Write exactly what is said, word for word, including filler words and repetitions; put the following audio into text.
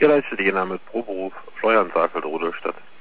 Ja, da ist die Jena mit Proberuf Steuern Saalfeld Rudolstadt.